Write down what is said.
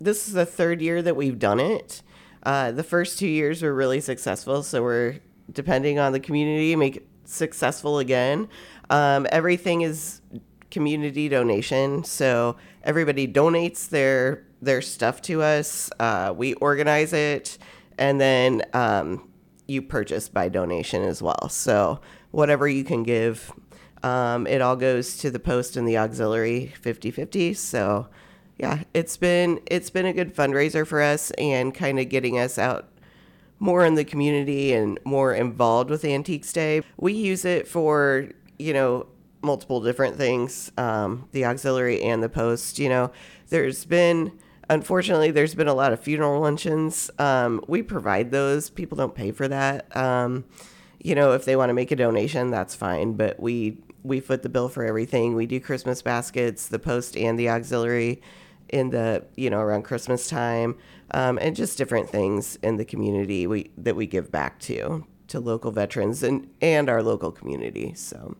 this is the third year that we've done it. The first 2 years were really successful, so we're depending on the community make it successful again. Everything is community donation, so everybody donates their stuff to us. We organize it, and then you purchase by donation as well. So whatever you can give, it all goes to the post and the auxiliary 50-50. So yeah, it's been a good fundraiser for us and kind of getting us out more in the community and more involved with Antiques Day. We use it for, multiple different things, the auxiliary and the post. There's been, unfortunately, there's been a lot of funeral luncheons. We provide those. People don't pay for that. If they want to make a donation, that's fine. But we foot the bill for everything. We do Christmas baskets, the post and the auxiliary in the, around Christmas time, and just different things in the community that we give back to local veterans and our local community. So